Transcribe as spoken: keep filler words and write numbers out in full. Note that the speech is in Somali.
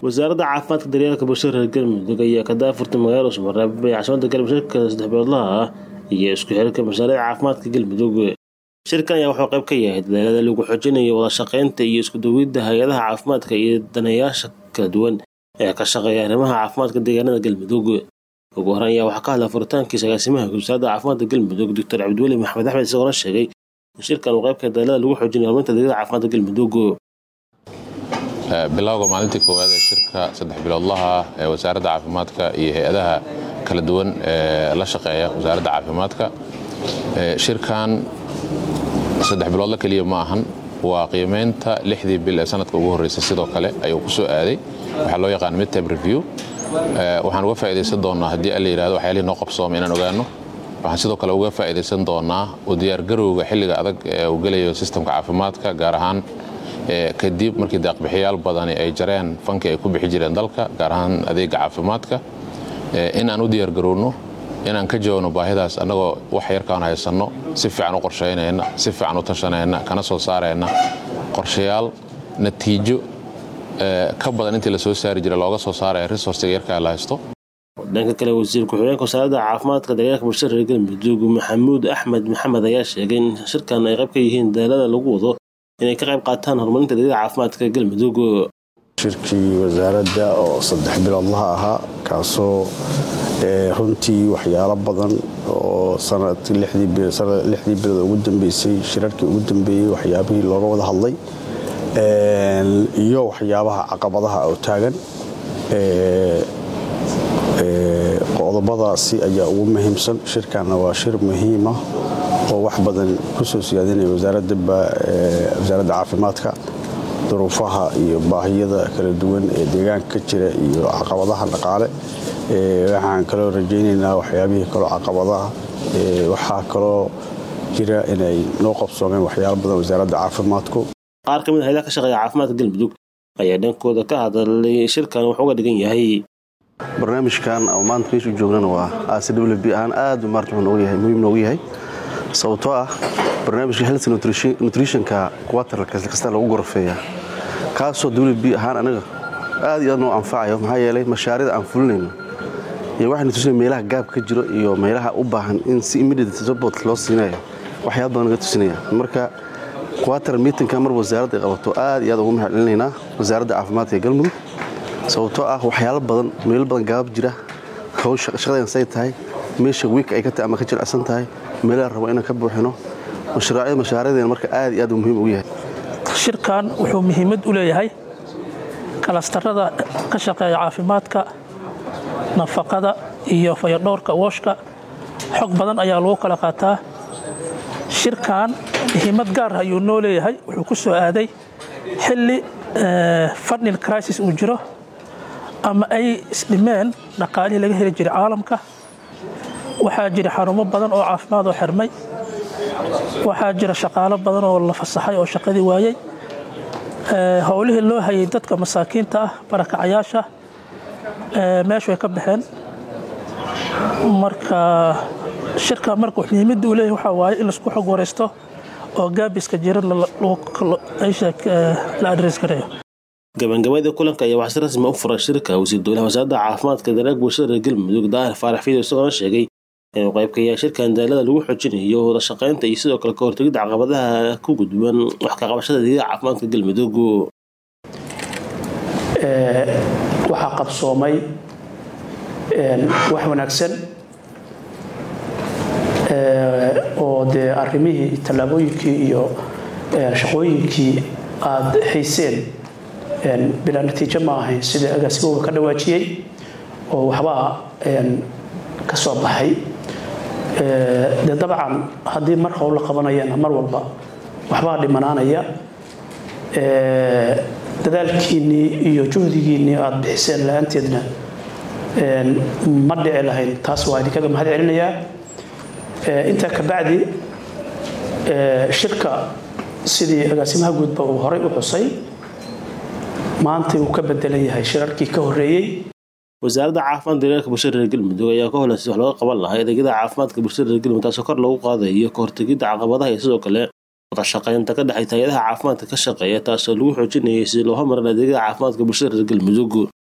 wasaaradda caafimaadka daryeelka bulshada reer Galmudug ayaa ka daafurtay magaalada Soomaaliya ee caasimadda Galmudug saddex biloodlaha ah iyo isku xirka mashaariicda caafimaadka Galmudug. Shirkan ayaa wuxuu qayb ka yahay dadaalada lagu xoojinayo wada shaqaynta iyo isku duwidda hay'adaha caafimaadka iyo daneeyayaasha kala duwan ee ka shaqeeya arrimaha caafimaadka deegaanada Galmudug. Ugu horreyn ayaa waxaa ka hadlay furitaankiisa agaasimaha wasaaradda caafimaadka Galmudug Doctor Cabdiweli Maxamed Axmed isagoo sheegay in shirkan uu qayb ka yahay dadaalada lagu xoojinayo horumarinta adeegyada caafimaadka Galmudug. bilowga maalintii koowaad ee shirka saddex biloodlaha ee wasaaradda caafimaadka iyo hay'adaha kala duwan ee la shaqeeya wasaaradda caafimaadka. Shirkan saddex biloodla kaliya ma ahan, waa qiimeynta lixdii bil ee sanadka ugu horeysay sidoo kale ayuu ku soo aaday. Waxa loo yaqaan midterm review. Waxaan uga faa'iideysan doonaa haddii la yiraahdo waxyaalihi noo qabsoomay inaan ogaano. Waxaan sidoo kale uga faa'iideysan doonaa u diyaar garowga xilliga adag ee uu galayo sistemka caafimaadka gaar ahaan kadib markii deeq-bixiyaal badani ay jareen fanki ay ku bixi jireen dalka gaar ahaan adeega caafimaadka, in aan u diyaar garowno inaan ka jawaabno baahidaas annagoo wax yarkaan haysanno si fiican u qorsheynayna, si fiican u tashanayna, kana soo saarayna qorshayaal natiijo ka badan intii la soo saari jiray looga soo saaraya resource yarka la haysto. Dhanka kale, wasiir ku-xigeenka wasaaradda caafimaadka daryeelka bulshada reer Galmudug Maxamuud Axmed Maxamed ayaa sheegay in shirkan ay qayb ka yihiin dadaalada lagu wado inay ka qayb qaataan horumarinta adeegyada caafimaadka Galmudug. Shirkii wasaaradda oo saddex biloodlaha ahaa kaasoo runtii waxyaalo badan oo sanadkii lixdii bilood ugu dambeysay shirarkii ugu dambeeyey waxyaabihii looga wada hadlay iyo waxyaabaha caqabadaha oo taagan. qodobadaasi ayaa ugu muhiimsan. Shirkanna waa shir muhiim ah oo wax badan ku soo siyaadinaya wasaaradda wasaaradda caafimaadka, duruufaha iyo baahiyada kala duwan ee deegaanka ka jira iyo caqabadaha dhaqaale. Waxaan kaloo rajaynaynaa waxyaabihii kaloo caqabadaha waxaa kaloo jira inay noo qabsoomeen waxyaalo badan wasaaradda caafimaadku. Qaar ka mid ah hay'adaha ka shaqeeya caafimaadka Galmudug ayaa dhankooda ka hadlay shirkan wuxuu uga dhigan yahay. barnaamijkan oo maanta meesha u joognana waa A C W B ahaan aad u maartan noogu yahay muhiim noogu yahay sababtoo ah barnaamijka health nutritionka quarter kasta lagu gorfeeyaa kaasoo W B ahaan anaga aad iyo aad noo anfacayo maxaa yeelay mashaariicda aan fulinayno iyo waxa nutrition meelaha gaab ka jiro iyo meelaha u baahan in si immediate support loo siinayo waxyaabo badan laga tusinaya. Marka quarter meetingka mar wasaaradda qabato aad iyo aad ugu mahadcelinaynaa wasaaradda caafimaadka ee Galmudug sababtoo ah waxyaalo badan meel badan gaab jira hawsha shaqadeena say tahay meesha week ay ka tahay ama ka jircsan tahay meelaha rabo inaan ka buuxino mashruucyada mashaariicdeena marka aad iyo aad muhiim u yahay. Shirkan wuxuu muhiimad u leeyahay kalastarada ka shaqeeya caafimaadka, nafaqada iyo fayadhowrka washka. xog badan ayaa lagu kala qaataa. Shirkan muhiimad gaar ah ayuu noo leeyahay. Wuxuu ku soo aaday xilli funding crisis uu jiro ama ay isdhimeen dhaqaalihii laga heli jiray caalamka. Waxaa jira xarumo badan oo caafimaad oo xirmay, waxaa jira shaqaalo badan oo la fasaxay oo shaqadii waayay, howlihii loo hayay dadka masaakiinta ah barakacayaasha meesha way ka baxeen. Marka shirka marka muhiimadda uu leeyahay waxaa waaye in laisku xog wareysto oo gaabiska jiran la adres gareeyo. gabagabada kulanka ayaa waxaa si rasmi u furay shirka wasiir dowlaha wasaaradda caafimaadka daryeelka bulshada reer Galmudug Daahir Faarax Fiido isagoo sheegay in qayb ka yahay shirkan dadaalada lagu xoojinayo wada shaqaynta iyo sidoo kale ka hortagida caqabadaha ku gudban wax ka qabashada adeegyada caafimaadka Galmudug. waxaa qabsoomay wax wanaagsan oo dee arrimihii tallaabooyinkii iyo shaqooyinkii aad hayseen bilaa natiijo ma ahayn sida agaasimowga ka dhawaajiyey oo waxbaa ka soo baxay. dee dabcan haddii mar howl la qabanayana mar walba waxbaa dhimanaanaya. dadaalkiinnii iyo juhdigiinnii aad bixiseen la-aanteedna ma dhici lahayn. taas waa idinkaga mahad celinayaa. intaa ka bacdi shirka sidii agaasimaha guudba uu horay u xusay maanta uu ka bedelan yahay shirarkii ka horeeyay. wasaaradda caafimaadka daryeelka bulshada reer Galmudug ayaa ka howlaysay wax looga qaban lahaa adeegyada caafimaadka bulshada reer Galmudug taasoo kor loogu qaadayo ka hortagida caqabadaha iyo sidoo kale wada shaqaynta ka dhexaysa hay'adaha caafimaadka ka shaqeeya taasoo lagu xoojinayay sidii loo horumarin adeegyada caafimaadka bulshada reer Galmudug.